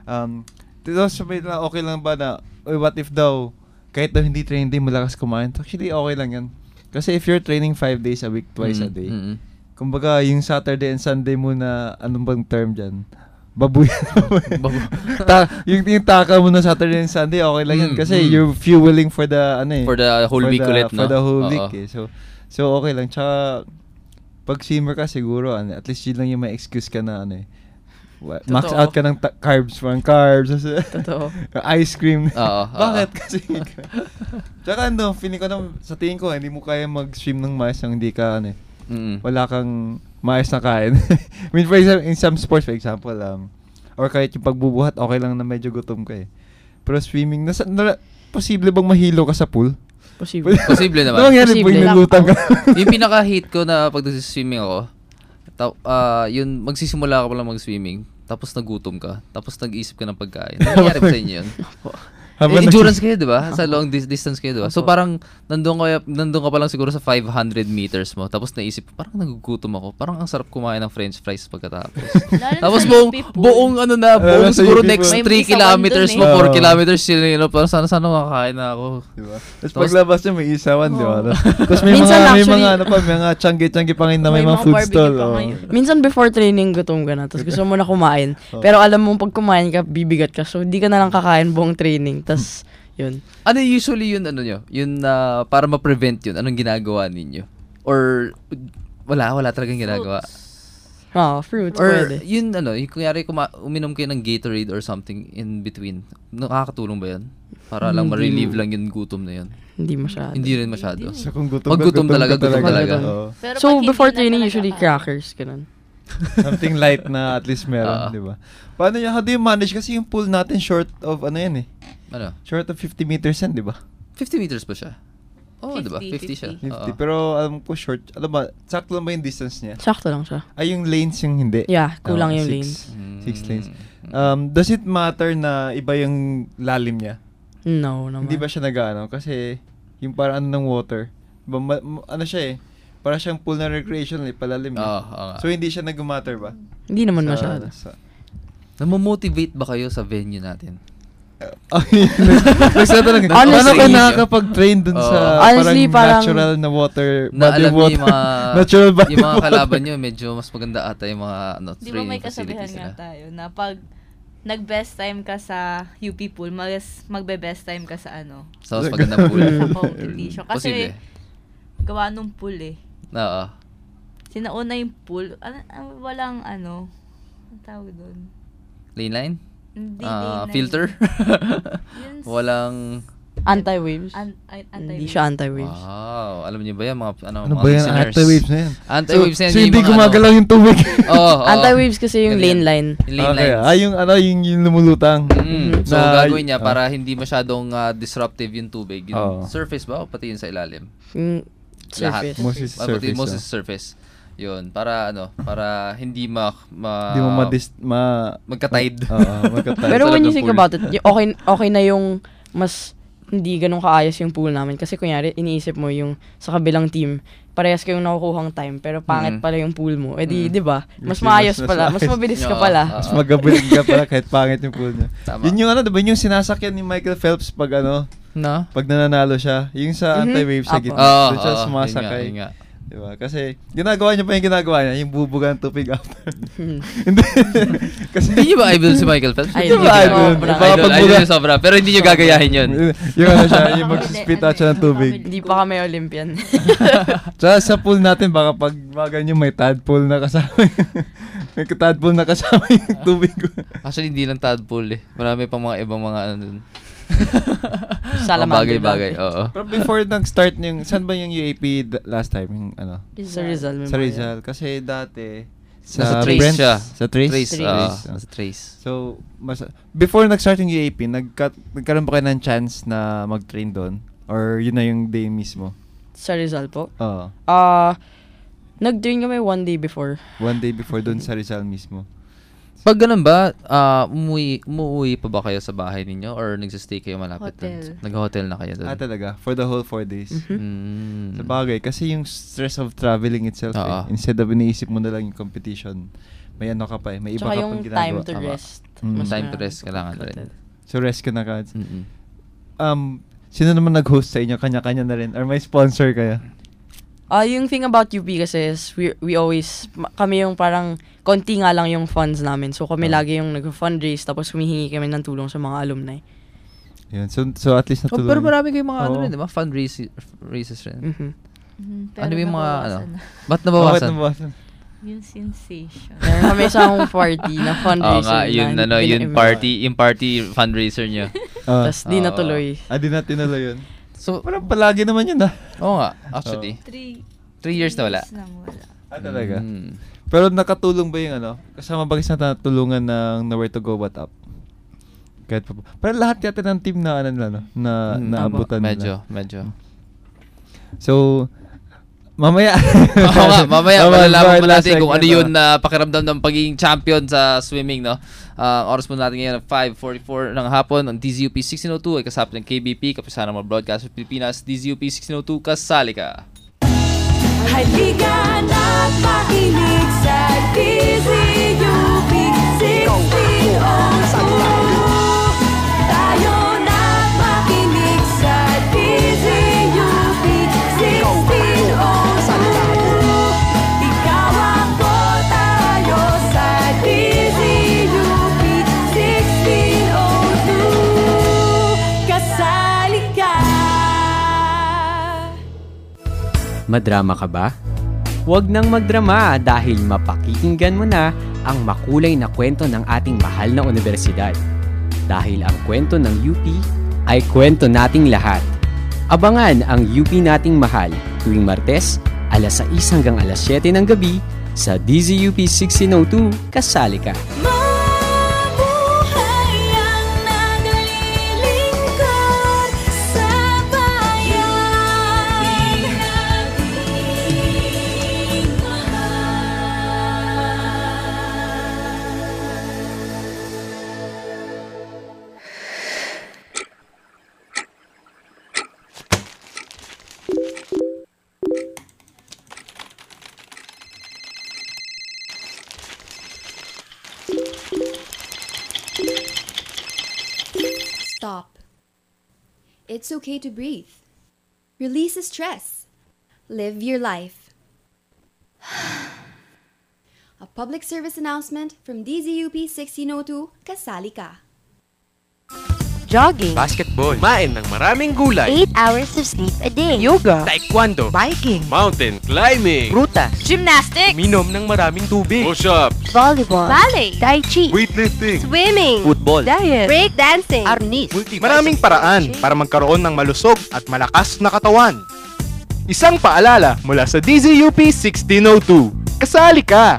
Okay lang ba na what if daw kahit daw hindi training day malakas kumain? Actually okay lang yan. Kasi if you're training 5 days a week, twice a day, kumbaga, yung Saturday and Sunday muna, anong bang term dyan? Babuyan. yung taka mo na Saturday and Sunday, okay lang yan. Kasi you're fueling for the, for the whole week ulit, no? For the whole week, eh. So, okay lang. Tsaka, pag swimmer ka, siguro, at least yun lang yung may excuse ka na, max out ka ng carbs. Totoo. Ice cream. Bakit? Kasi, tsaka, feeling ko sa tingin ko, hindi mo kaya mag-swim ng maayos nang hindi ka, wala kang maayos na kain. I mean, for example, in some sports, for example, or kahit yung pagbubuhat, okay lang na medyo gutom ka eh. Pero swimming, posible bang mahilo ka sa pool? Posible naman. Ano nangyari po yung nalutang ka? Yung pinaka-hate ko na pag nag-swimming ako, yun, magsisimula ka pala mag-swimming, tapos nagutom ka, tapos nag-isip ka ng pagkain. Nangyari ba sa inyo yun? Endurance kayo, di ba? Sa long distance kayo, di ba? So parang nandun ka pa lang siguro sa 500 meters mo. Tapos naisip, parang nagugutom ako. Parang ang sarap kumain ng french fries pagkatapos. Tapos buong siguro next 3 kilometers mo, 4 kilometers yun, parang sana makakain na ako. Diba? Tapos paglabas niya may isawan, di ba? Tapos may mga tiyanggi-tiyanggi pangin na may mga food stall. Minsan before training, gutom ka na. Tapos gusto mo na kumain. Pero alam mo, pag kumain ka, bibigat ka. So, di ka na lang kakain buong training. Tas, yun. Ano usually yun, nyo? Yun, para ma-prevent yun, anong ginagawa ninyo? Or, wala talagang ginagawa? Fruits, or, pwede. Yun, yung kunyari, uminom kayo ng Gatorade or something in between, nakakatulong ba yun? Para lang ma-relieve lang yung gutom na yun? Hindi masyado. Hindi rin masyado. So, kung gutom talaga. So, before training, usually crackers, ganun. Something light na at least meron, di ba? Paano how do you manage? Kasi yung pool natin short of, yan eh. Ano? Short of 50 meters yan, di ba? 50 meters ba siya? Oo, di ba? 50 siya. 50. Pero alam ko short, sakto lang ba yung distance niya? Sakto lang siya. Ay, yung lanes yung hindi? Yeah, kulang yung lanes. 6 lanes. Does it matter na iba yung lalim niya? No, naman. Hindi ba siya kasi yung parang ng water, siya eh, para siyang pool na recreational palalim. So hindi siya nag-matter ba? Hindi naman masyado. Namomotivate ba kayo sa venue natin? Honestly, paano ka nakakapag-train dun sa parang natural na water, body water? Yung mga, natural body yung mga kalaban nyo, medyo mas maganda ata yung mga training facilities nila. Di ba may kasabihan nga tayo na pag nag-best time ka sa UP pool, magbe-best time ka sa sa mas magandang pool. Sa competition. Kasi gawa nung pool eh. Oo. Sinauna yung pool. Walang ang tawag doon? Lane line? Hindi lane filter? Walang anti-waves? Anti-waves. Hindi siya anti-waves. Wow. Alam niyo ba yan? Mga ano ba yan? Anti-waves na yan? Anti-waves na yan. So hindi gumagalaw yung tubig? Anti-waves kasi yung lane line. Lane lines. Yung lumulutang. So gagawin niya para hindi masyadong disruptive yung tubig. Yung surface ba? O pati yung sa ilalim? Surface. Mostly surface. Yun, para hindi magka-tide. Pero when you think about it, okay na yung mas hindi ganun kaayos yung pool namin. Kasi kunyari, iniisip mo yung sa kabilang team, parehas kayong nakukuhang time, pero pangit pala yung pool mo. Eh di ba? Mas maayos pala. Mas mabilis ka pala. Mas magabiling ka pala kahit pangit yung pool niya. Yun yung diba yung sinasakyan ni Michael Phelps pag pag nananalo siya. Yung sa anti-wave sa gitna. Doon siya sumasakay. Diba? Kasi ginagawa niya pa yung bubuga ng tupig after. Hindi niyo ba idol si Michael Phelps? Idol sobra. Pero hindi niyo gagayahin yun. Yung mag-spit out siya ng tubig. Hindi pa kami Olympian. Tsaka sa pool natin, baka pag ganyan may tadpole na kasama. May tadpole na kasama yung tubig. Actually, hindi lang tadpole eh. Marami pang mga ibang mga dun. Salamander. Bagay-bagay, oo. Pero before nag-start saan ba yung UAP last time? Yung Sa Rizal. Sa Rizal. Kasi dati, sa Trace siya. Sa Trace? Sa Trace. So, before nag-start yung UAP, nagkaroon ba kayo ng chance na mag-train doon? Or yun na yung day mismo? Sa Rizal po? Oo. Nag-train kami one day before. One day before doon sa Rizal mismo. Pag ganun ba, umuwi pa ba kayo sa bahay ninyo or nagsistay kayo malapit doon? Nag-hotel na kayo doon? Talaga? For the whole 4 days? Sa bagay, kasi yung stress of traveling itself instead of iniisip mo na lang yung competition, may ka pa may iba ka pang ginagawa. Time to rest. Time to rest, kailangan rin. So rest ka na ka. Sino naman nag-host sa inyo? Kanya-kanya na rin? Or may sponsor kaya? Yung thing about UP kasi is we always, kami yung parang konti nga lang yung funds namin. So kami lagi yung nag-fundraise tapos humihingi kami ng tulong sa mga alumni. Yun. So at least natulong. Pero marami kayong mga ano rin, diba? Fundraises rin. Ano yung mga ano? Ba't nabawasan? Yung sensation. Meron kami isang party na fundraiser. Yung party fundraiser nyo. Tapos di natuloy. Di na tinuloy yun. So, parang palagi naman yun Oo nga, actually. 3 years na wala. Talaga? Pero nakatulong ba yung kasama ba kasi natulungan ng Nowhere to Go What Up? Kahit pa. Pero lahat yata ng team na naabutan nila. Medyo. So, mamaya malalaman mo natin kung ano yun na pakiramdam ng pagiging champion sa swimming, no? Oras mo natin ngayon 5:44 ng hapon ang DZUP 1602 ay kasapit ng KBP, Kapisanan ng Broadcast of Pilipinas. DZUP 1602, kasali ka! Halika na't makinig sa DZUP 1602. Tayo na't makinig sa DZUP 1602. Ikaw ako, tayo sa DZUP 1602. Kasali ka. Madrama ka ba? Huwag nang magdrama dahil mapakikinggan mo na ang makulay na kwento ng ating mahal na universidad. Dahil ang kwento ng UP ay kwento nating lahat. Abangan ang UP nating mahal tuwing Martes, alas 6 hanggang alas 7 ng gabi sa DZUP 1602, kasali ka. Stop. It's okay to breathe. Release the stress. Live your life. A public service announcement from DZUP 1602, kasali ka. Jogging, basketball, kumain ng maraming gulay, 8 hours of sleep a day, yoga, taekwondo, biking, mountain climbing, prutas, gymnastics, minom ng maraming tubig, push-ups, volleyball, ballet, tai chi, weightlifting, swimming, football, diet, break dancing, arnis. Maraming paraan para magkaroon ng malusog at malakas na katawan. Isang paalala mula sa DZUP 1602. Kasali ka!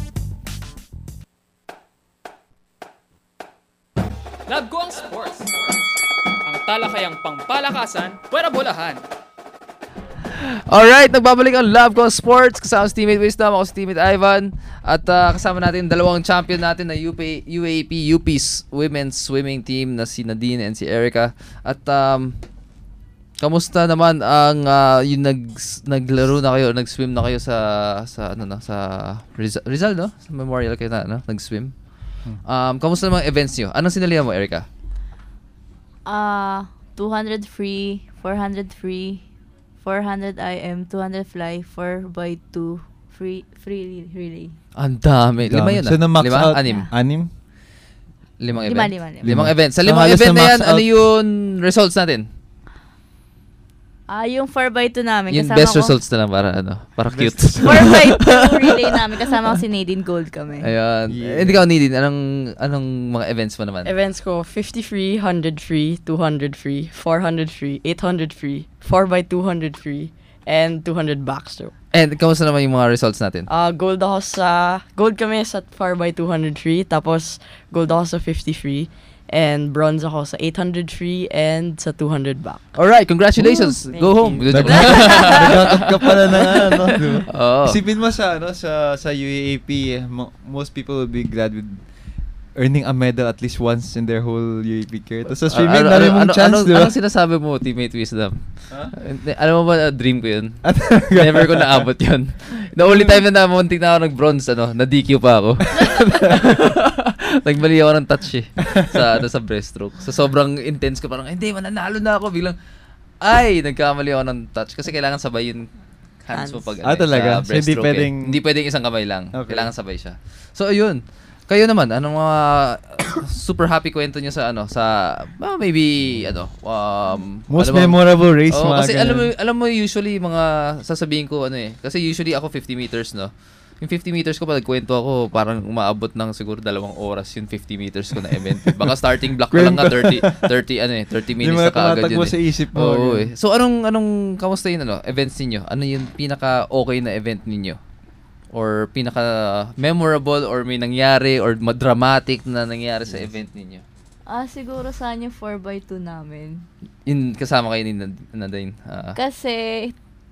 Love ko ang sports. Ang talakayang pangpalakasan, pwera bolahan. Alright, nagbabalik ang Love ko ang sports. Kasama si Teammate Wisdom, ako si Teammate Ivan. At kasama natin dalawang champion natin na UAP UP's women's swimming team na si Nadine and si Erica. At kamusta naman ang yung naglaro na kayo, nag-swim na kayo sa Rizal, no? Sa Memorial kayo na, no? Nag-swim. Kamusta naman events nyo? Anong sinalihan mo, Erica? 200 free, 400 free, 400 IM, 200 fly, 4x2 free relay. Ang dami. 5 yun So, na-max out? 6? 5 events. 5 events. Sa 5 event na yan, ano yung results natin? Yung 4x2 namin. Yung best results na lang para cute. 4x2 relay namin. Kasama ko si Nadine, gold kami. Ayun. Hindi ka Nadine. Anong mga events mo naman? Events ko, 50 free, 100 free, 200 free, 400 free, 800 free, 4x200 free, and 200 backstroke. And kamusta naman yung mga results natin? Gold kami sa 4x200 free, tapos gold ako sa 50 free, and bronze ako sa 800 free and sa 200 back. Alright, congratulations. Go home. Nagkakap ka pala na Isipin mo sa UAAP, most people will be glad with earning a medal at least once in their whole UAP career. Tapos sa swimming, dami mong chance, di ba? Anong sinasabi mo, Teammate Wisdom? Alam mo ba, dream ko yun? Never ko naabot yun. The only time na namuntik na ako nag-bronze, na-DQ pa ako. Nagmali ako ng touch sa breaststroke. So sobrang intense ko, parang hindi, mananalo na ako. Biglang, nagkamali ako ng touch. Kasi kailangan sabay yung hands mo pag talaga? sa breaststroke. Hindi pwedeng isang kamay lang. Okay. Kailangan sabay siya. So ayun. Kayo naman, anong mga super happy kwento niyo sa maybe most memorable race kasi alam mo usually mga sasabihin ko kasi usually ako 50 meters no. Yung 50 meters ko pag kwento ako parang umaabot ng siguro 2 oras yung 50 meters ko na event. Baka starting block pa lang nga 30 minutes na kaagad yun. Sa isip mo. So anong kamusta yung events niyo? Ano yung pinaka okay na event niyo? Or pinaka memorable or may nangyari or dramatic na nangyari sa event ninyo? Siguro saan yung 4x2 namin. Kasama kayo ni Nadine. Kasi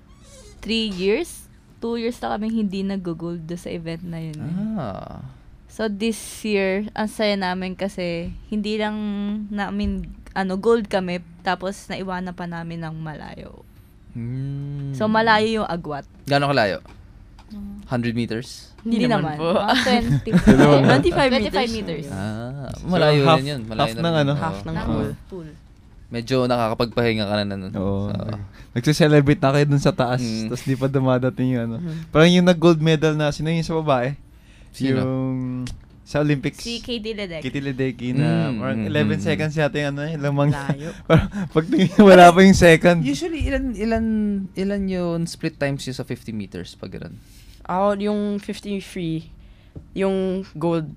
2 years na kaming hindi nag-gold sa event na yun. So this year, ang saya namin kasi hindi lang namin gold kami tapos naiwanan pa namin ng malayo. So malayo yung agwat. Gaano kalayo? 100 meters? Hindi naman po. 25 meters. Malayo so, yun. Malayo half ng pool. Medyo nakakapagpahinga ka na nun. Oo. Nagse-celebrate na kayo dun sa taas, tapos di pa dumadating yung Parang yung nag-gold medal na, sino yung sa babae? Sino? Yung sa Olympics. Si Katie Ledecky. Katie Ledecky na parang 11 seconds yata yung lamang. Pag wala pa yung second. Usually, ilan yung split times yun sa 50 meters pag gano'n? Yung 50 free, yung gold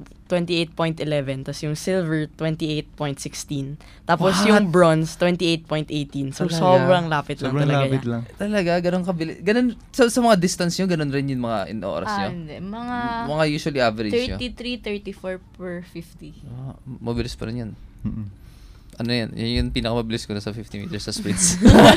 28.11, tapos yung silver 28.16, tapos yung bronze 28.18. So sobrang lapit lang talaga. Talaga, ganun kabili. Ganun sa mga distance nyo, ganun rin yung mga in oras nyo. Hindi, mga usually average 33, 34 per 50. Mabilis pa rin yan. Ano yan? Yan yung pinakamabilis ko na sa 50 meters sa sprints.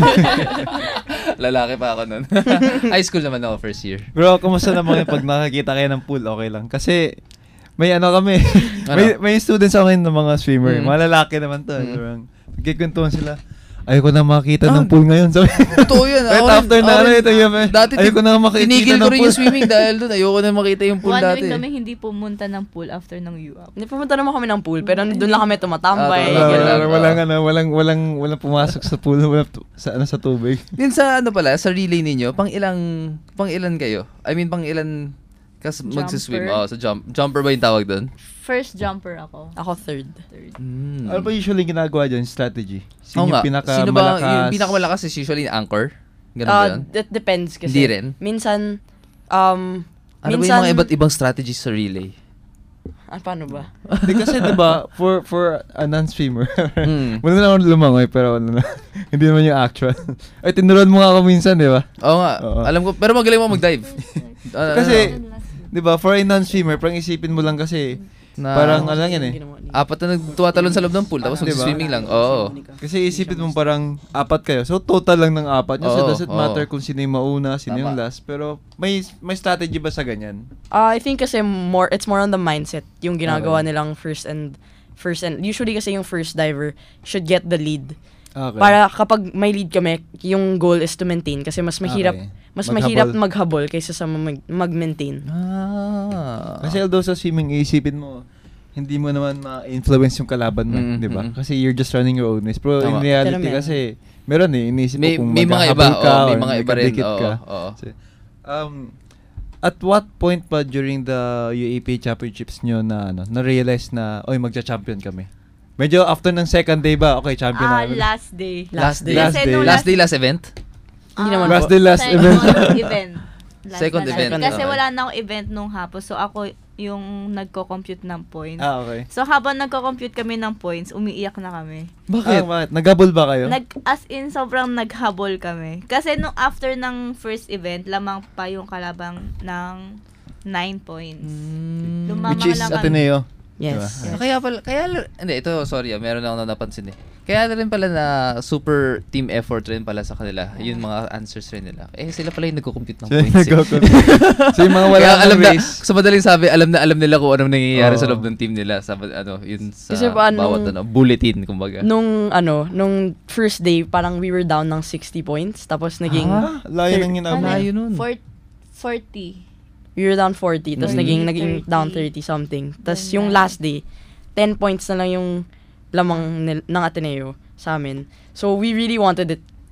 Lalaki pa ako nun. High school naman ako first year. Bro, kumusta naman pag nakakita kayo ng pool, okay lang? Kasi may kami. May students ako ng mga swimmer. Mga lalaki naman to. Nagkikwentuhan sila. Ayoko na makita ng pool ngayon. Totoo yan. Right after na ito yung ayoko na makita ng pool. Tinigil ko rin yung swimming dahil doon. Ayoko na makita yung pool dati. 1 week kami hindi pumunta ng pool after ng UAP. Hindi pumunta naman kami ng pool, pero doon lang kami tumatambay. Walang pumasok sa pool. Sa tubig. Din sa sa relay ninyo, pang ilan kayo? I mean, pang ilan kasi magsiswim? Sa jumper ba yung tawag doon? First jumper ako. Ako third. Ano ba usually ginagawa dyan? Strategy? Sino ba yung pinakamalakas is usually anchor? Ganun ba yun? That depends kasi. Hindi rin? Minsan, ano ba yung mga iba't ibang strategies sa relay? Paano ba? Hindi kasi diba, for a non-swimmer, wala na akong lumangoy, pero hindi naman yung actual. Ay, tinuruan mo nga ako minsan, di ba? Oo nga. Alam ko, pero magaling mo mag-dive. Kasi, diba, for a non-swimmer, parang isipin mo lang kasi, parang yan apat na nagtuwatalon sa loob ng pool, tapos mag-swimming lang. Oo. Kasi isipin mo parang apat kayo. So, total lang ng apat. So, doesn't matter kung sino yung mauna, sino yung last. Pero, may strategy ba sa ganyan? I think kasi it's more on the mindset. Yung ginagawa nilang first and usually kasi yung first diver should get the lead. Okay. Para kapag may lead kami, yung goal is to maintain kasi mas mahirap maghabol kaysa sa mag-maintain. Kasi although sa swimming, isipin mo, hindi mo naman ma-influence yung kalaban mo, di ba? Kasi you're just running your own race. Pero in reality kasi, meron inisip mo kung maghahabol ka or magkadikit ka. So, at what point pa during the UAP championships nyo na-realize na, magcha-champion kami? Medyo after ng second day ba? Okay, champion na. Last day. Last event? Hindi naman last day, last event. Second event. Kasi wala na akong event nung hapon. So, ako yung nagko-compute ng points. Okay. So, habang nagko-compute kami ng points, umiiyak na kami. Bakit? Naghabol ba kayo? As in, sobrang naghabol kami. Kasi nung after ng first event, lamang pa yung kalabang ng 9 points. Which is Ateneo. Yes. Kaya hindi, ito, sorry, meron akong napansin Kaya rin pala na super team effort rin pala sa kanila. Yun mga answers rin nila. Sila pala yung nagko-compute ng points. So yung mga wala alam race. Sa madaling sabi, alam nila kung anong nangyayari sa loob ng team nila. Sa yun sa kasi bawat bulletin, kumbaga. Nung first day, parang we were down ng 60 points. Tapos naging... Layo nang Layo nun. 40. We were down 40, tapos naging down 30 something. Tapos yung last day, 10 points na lang yung lamang ng Ateneo sa amin. So we really wanted it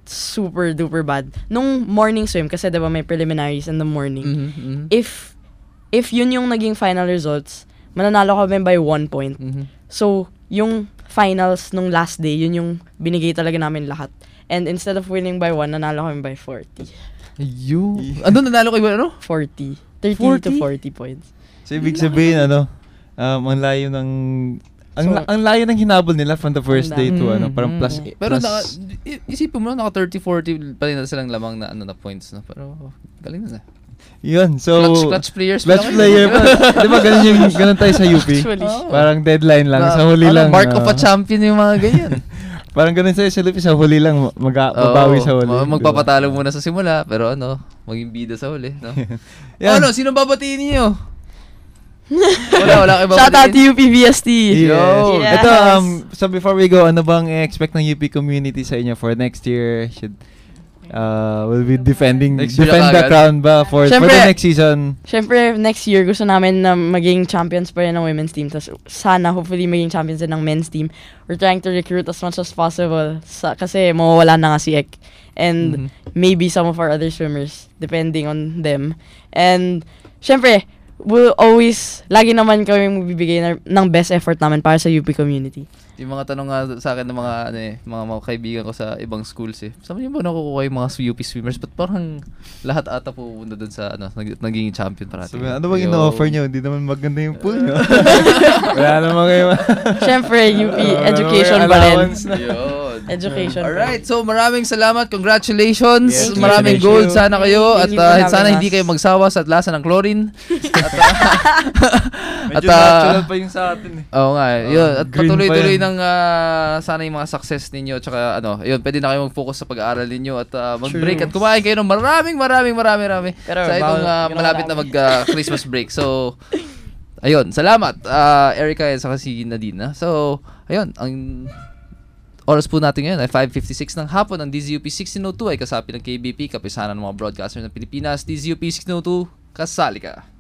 super duper bad. Nung morning swim, kasi diba may preliminaries in the morning, if yun yung naging final results, mananalo kami by 1 point. So, yung finals nung last day, yun yung binigay talaga namin lahat. And instead of winning by 1, nanalo kami by 40. Ano nanalo kayo? Ano? 40. 30 to 40 points. So, ibig sabihin, ang layo ng... Ang layo ng hinabol nila from the first day to parang plus. Pero isipin mo naka 30-40 pa rin na silang lamang na na points na. Pero galing na. Yun, so clutch players. Clutch player. Di ba ganun tayo sa UP? Parang deadline lang, sa huli lang. Mark of a champion yung mga ganyan. Parang ganun sa UP, sa huli lang mabawi sa huli. Magpapatalo muna sa simula, pero maging bida sa huli, no? Sino babatiin niyo? Wala kayo Shout out to UP VST. Yo. Yes. Ito, so before we go, ano bang expect ng UP community sa inyo for next year? We'll be defend the crown ba for the next season? Syempre, next year gusto namin na maging champions pa rin ng women's team. Tas sana, hopefully, maging champions din ng men's team. We're trying to recruit as much as possible kasi mawawala na nga si Ek. And maybe some of our other swimmers, depending on them. And syempre, we'll always, lagi naman kami magbibigay ng best effort namin para sa UP community. Yung mga tanong nga sa akin ng mga kaibigan ko sa ibang schools Saan niyo ba nakukuha yung mga UP swimmers? But parang lahat ata pupunta dun sa naging champion parati. So, ano bang ino-offer niyo? Hindi naman maganda yung pool niyo. Wala naman kayo. Syempre, UP education pa rin. Education. Alright, so maraming salamat. Congratulations. Yes, maraming gold sana kayo. At sana hindi kayo magsawa sa lasa ng chlorine. Medyo natural pa yung sa atin Oo nga. Yun. At patuloy-tuloy ng sana yung mga success ninyo. Tsaka yun, pwede na kayo mag-focus sa pag-aaral ninyo. At mag-break at kumain kayo ng marami. Sa itong malapit na mag-Christmas break. So, ayun. Salamat, Erica at saka si Nadine. So, ayun. Ang oras po natin ngayon ay 5:56 ng hapon. Ang DZUP 1602 ay kasapi ng KBP, kapisanan ng mga broadcasters ng Pilipinas. DZUP 1602, kasali ka.